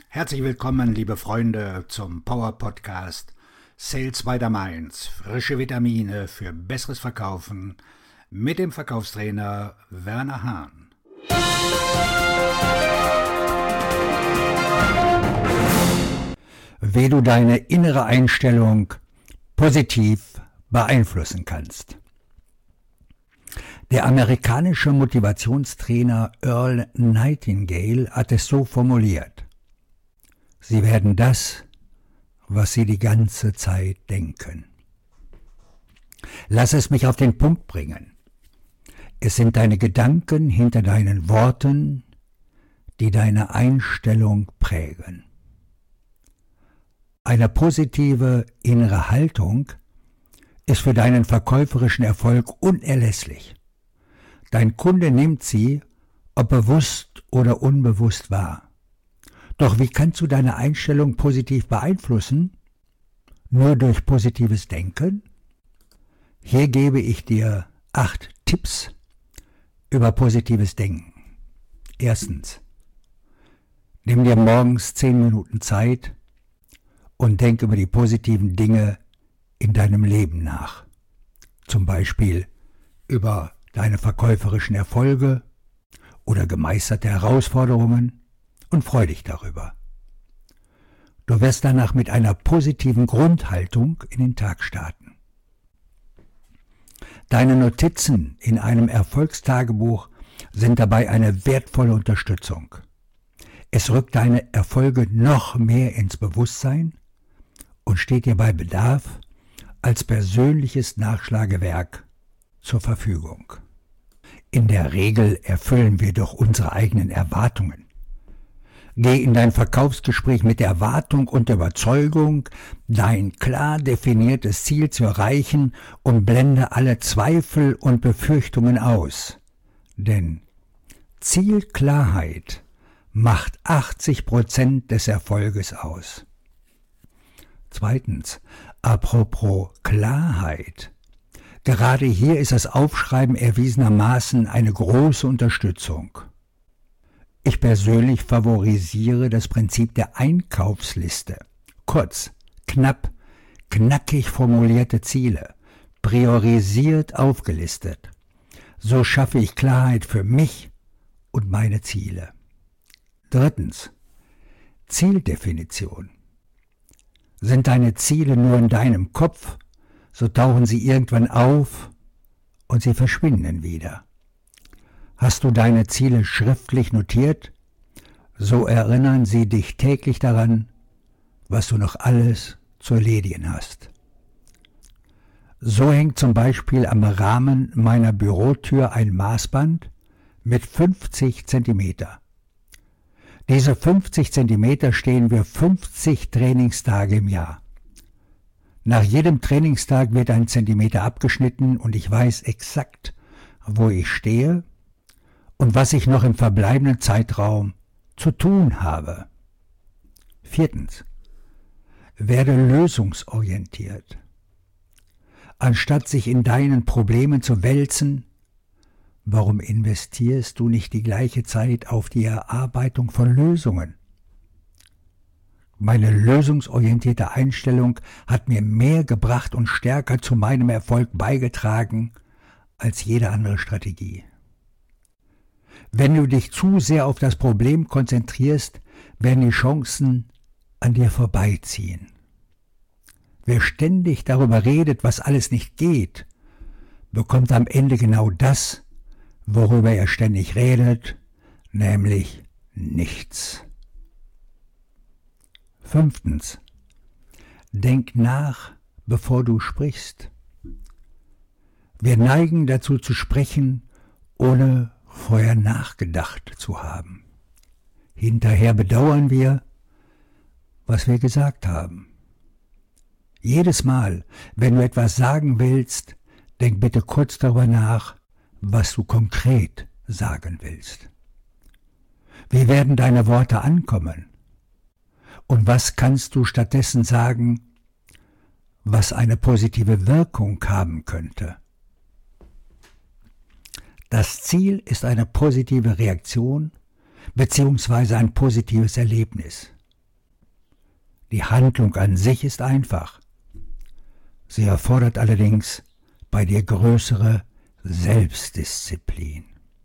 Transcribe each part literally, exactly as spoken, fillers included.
Herzlich willkommen, liebe Freunde, zum Power Podcast Sales by the Mainz. Frische Vitamine für besseres Verkaufen mit dem Verkaufstrainer Werner Hahn. Wie du deine innere Einstellung positiv beeinflussen kannst. Der amerikanische Motivationstrainer Earl Nightingale hat es so formuliert: Sie werden das, was sie die ganze Zeit denken. Lass es mich auf den Punkt bringen. Es sind deine Gedanken hinter deinen Worten, die deine Einstellung prägen. Eine positive innere Haltung ist für deinen verkäuferischen Erfolg unerlässlich. Dein Kunde nimmt sie, ob bewusst oder unbewusst wahr. Doch wie kannst du deine Einstellung positiv beeinflussen? Nur durch positives Denken? Hier gebe ich dir acht Tipps über positives Denken. Erstens, nimm dir morgens zehn Minuten Zeit und denk über die positiven Dinge in deinem Leben nach. Zum Beispiel über deine verkäuferischen Erfolge oder gemeisterte Herausforderungen und freu dich darüber. Du wirst danach mit einer positiven Grundhaltung in den Tag starten. Deine Notizen in einem Erfolgstagebuch sind dabei eine wertvolle Unterstützung. Es rückt deine Erfolge noch mehr ins Bewusstsein und steht dir bei Bedarf als persönliches Nachschlagewerk zur Verfügung. In der Regel erfüllen wir doch unsere eigenen Erwartungen. Geh in dein Verkaufsgespräch mit der Erwartung und der Überzeugung, dein klar definiertes Ziel zu erreichen und blende alle Zweifel und Befürchtungen aus. Denn Zielklarheit macht achtzig Prozent des Erfolges aus. Zweitens, apropos Klarheit. Gerade hier ist das Aufschreiben erwiesenermaßen eine große Unterstützung. Ich persönlich favorisiere das Prinzip der Einkaufsliste. Kurz, knapp, knackig formulierte Ziele, priorisiert aufgelistet. So schaffe ich Klarheit für mich und meine Ziele. Drittens, Zieldefinition. Sind deine Ziele nur in deinem Kopf, so tauchen sie irgendwann auf und sie verschwinden wieder. Hast du deine Ziele schriftlich notiert, so erinnern sie dich täglich daran, was du noch alles zu erledigen hast. So hängt zum Beispiel am Rahmen meiner Bürotür ein Maßband mit fünfzig Zentimeter. Diese fünfzig Zentimeter stehen wir fünfzig Trainingstage im Jahr. Nach jedem Trainingstag wird ein Zentimeter abgeschnitten und ich weiß exakt, wo ich stehe und was ich noch im verbleibenden Zeitraum zu tun habe. Viertens. Werde lösungsorientiert. Anstatt sich in deinen Problemen zu wälzen, warum investierst du nicht die gleiche Zeit auf die Erarbeitung von Lösungen? Meine lösungsorientierte Einstellung hat mir mehr gebracht und stärker zu meinem Erfolg beigetragen als jede andere Strategie. Wenn du dich zu sehr auf das Problem konzentrierst, werden die Chancen an dir vorbeiziehen. Wer ständig darüber redet, was alles nicht geht, bekommt am Ende genau das, worüber er ständig redet, nämlich nichts. Fünftens. Denk nach, bevor du sprichst. Wir neigen dazu zu sprechen, ohne vorher nachgedacht zu haben. Hinterher bedauern wir, was wir gesagt haben. Jedes Mal, wenn du etwas sagen willst, denk bitte kurz darüber nach, was du konkret sagen willst. Wie werden deine Worte ankommen? Und was kannst du stattdessen sagen, was eine positive Wirkung haben könnte? Das Ziel ist eine positive Reaktion bzw. ein positives Erlebnis. Die Handlung an sich ist einfach. Sie erfordert allerdings bei dir größere Selbstdisziplin.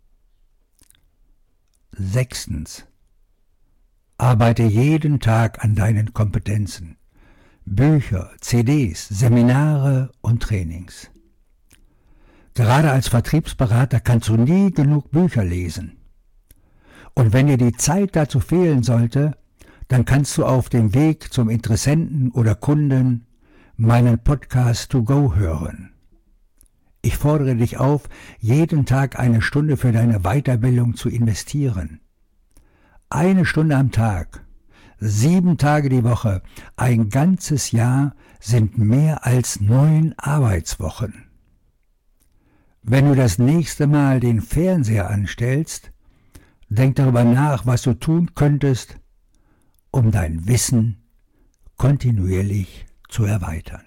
Sechstens. Arbeite jeden Tag an deinen Kompetenzen. Bücher, C Ds, Seminare und Trainings. Gerade als Vertriebsberater kannst du nie genug Bücher lesen. Und wenn dir die Zeit dazu fehlen sollte, dann kannst du auf dem Weg zum Interessenten oder Kunden meinen Podcast To Go hören. Ich fordere dich auf, jeden Tag eine Stunde für deine Weiterbildung zu investieren. Eine Stunde am Tag, sieben Tage die Woche, ein ganzes Jahr sind mehr als neun Arbeitswochen. Wenn du das nächste Mal den Fernseher anstellst, denk darüber nach, was du tun könntest, um dein Wissen kontinuierlich zu erweitern.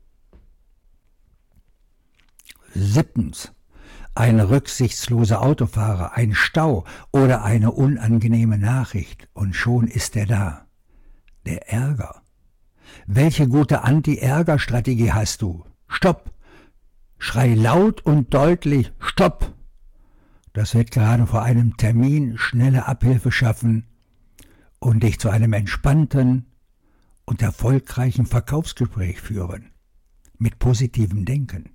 Siebtens. Ein rücksichtsloser Autofahrer, ein Stau oder eine unangenehme Nachricht und schon ist er da. Der Ärger. Welche gute Anti-Ärger-Strategie hast du? Stopp! Schrei laut und deutlich Stopp! Das wird gerade vor einem Termin schnelle Abhilfe schaffen und dich zu einem entspannten und erfolgreichen Verkaufsgespräch führen. Mit positivem Denken.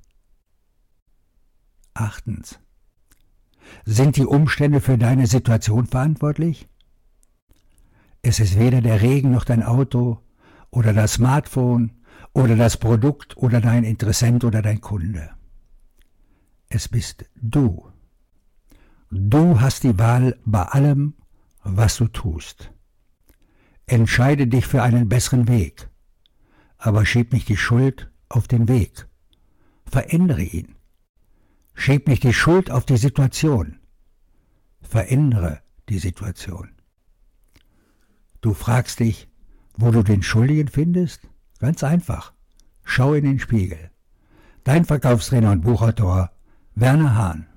Achtens. Sind die Umstände für deine Situation verantwortlich? Es ist weder der Regen noch dein Auto oder das Smartphone oder das Produkt oder dein Interessent oder dein Kunde. Es bist du. Du hast die Wahl bei allem, was du tust. Entscheide dich für einen besseren Weg, aber schieb nicht die Schuld auf den Weg. Verändere ihn. Schieb nicht die Schuld auf die Situation. Verändere die Situation. Du fragst dich, wo du den Schuldigen findest? Ganz einfach. Schau in den Spiegel. Dein Verkaufstrainer und Buchautor Werner Hahn.